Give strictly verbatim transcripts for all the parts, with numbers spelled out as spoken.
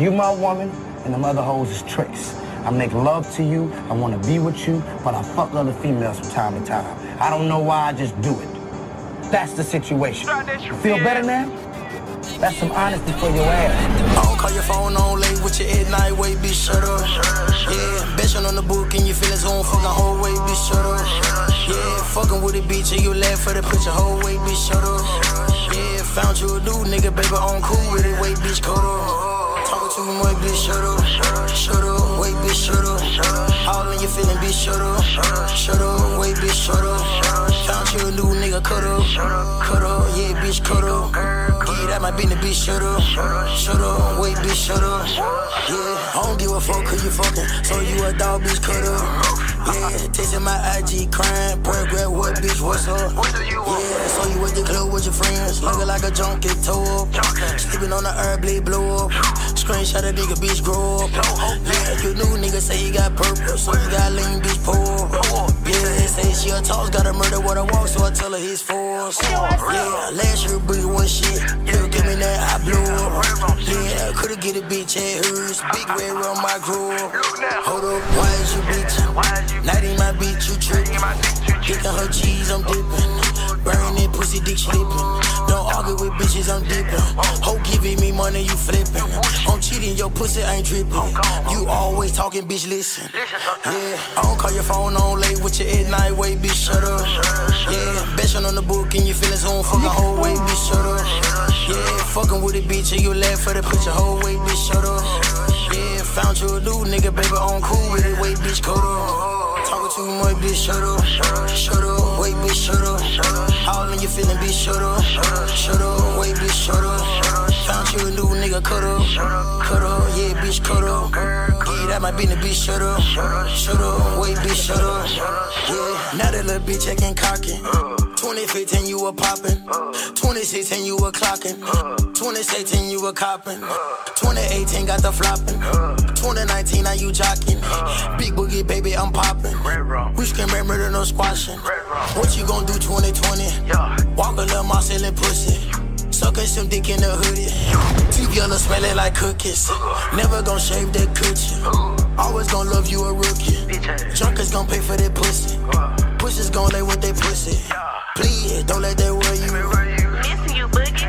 You my woman, and them other hoes is tricks. I make love to you, I wanna be with you, but I fuck other females from time to time. I don't know why, I just do it. That's the situation. You feel better now? That's some honesty for your ass. I don't call your phone on late with your at night, wait, bitch, shut up. Yeah, bitchin' on the book and your feelings on fucking whole way, bitch, shut up. Yeah, fucking with a bitch and you laugh for the picture, whole way, bitch, shut up. Yeah, found you a new nigga, baby, on cool with it, wait, bitch, cut up. Talking too much, bitch, shut up. Shut up, wait, bitch, shut up. All in your feeling, bitch, shut up. Shut up, wait, bitch, shut up. Found you a new nigga, cut up. Cut up, yeah, bitch, cut up. Yeah, that might be the bitch, shut up. Shut up, wait, bitch, shut up. Yeah, I don't give a fuck cause you fucking. So you a dog, bitch, cut up. Yeah, texting my I G, crying, prayer, grab what, bitch, what's up? Yeah, so you at the club with your friends, looking like a junkie, toe up. Sleeping on the herb, blade blow up. Screenshot a nigga, bitch, grow up. Yeah, you new nigga say he got purpose, so you got lean, bitch, pull up. Yeah, they say she a toss, gotta murder what I walk, so I tell her he's forced. Yeah, last year, big one shit, you give me that, I blew up. Yeah, could've get a bitch at hers, big red around my groove. Hold up, why is you bitch? Night in my bitch, you trippin'. Kickin' her cheese, I'm dippin'. Burnin' pussy, dick slippin'. Don't argue with bitches, I'm dippin'. Ho giving me money, you flippin'. I'm cheating, your pussy ain't drippin'. You always talking, bitch, listen. Yeah, I don't call your phone on late with your at night, wait, bitch, shut up. Yeah, bitchin' on the book and your feelings on fucking whole way, bitch, shut up. Yeah, fucking with a bitch and you laugh for the picture, whole way, bitch, shut up. Yeah, found you a new nigga, baby, on cool with it, wait, bitch, cut up. Talking too much, bitch, shut up. Shut up, wait, bitch, shut up. All in your feeling, bitch, shut up. Shut up, wait, bitch, shut up. Found you a new nigga, cut up. Cut up, yeah, bitch, cut up. Yeah, that might be the bitch, shut up. Shut up, wait, bitch, shut up. Yeah, now that little bitch acting cocky. twenty fifteen, you were poppin'. twenty sixteen, you were clockin'. twenty seventeen, you were coppin'. twenty eighteen, got the floppin'. twenty nineteen, now you jockin'. Big boogie, baby, I'm poppin'. We can murder, no squashin'. What you gon' do twenty twenty? Walk a little mouse sellin' pussy. Suckin' some dick in the hoodie. Together smellin' like cookies. Never gon' shave that coochie. Always gon' love you a rookie. Junkers gon' pay for that pussy. Pussies gon' lay with that pussy. Please, don't let that worry you. Missing you, Boogie.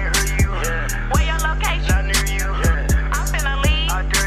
Where your location? I'm finna leave.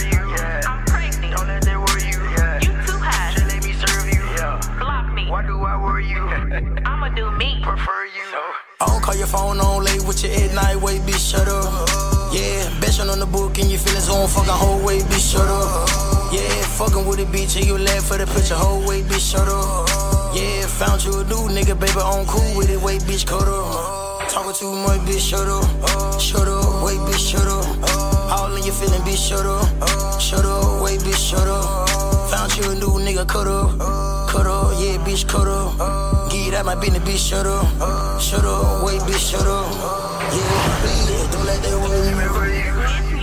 I'm pregnant. Don't let that worry you. You too high. Just let me serve you. Block me. Why do I worry you? I'ma do me. Prefer you. I don't call your phone on late with your at night, wait, bitch, shut up. Yeah, bitchin' on the book and your feelings on fucking whole way, bitch, shut up. Yeah, fucking with a bitch and you laugh for the picture, whole way, bitch, shut up. Yeah, found you a new nigga, baby, on cool with it, wait, bitch, cut up. Talking too much, bitch, shut up. Shut up, wait, bitch, shut up. All in your feeling, bitch, shut up. Shut up, wait, bitch, shut up. Found you a new nigga, cut up. Cut up, yeah, bitch, cut up. Yeah, that might be the bitch, shut up. Shut up, wait, bitch, shut up. Yeah, please, don't let that worry you.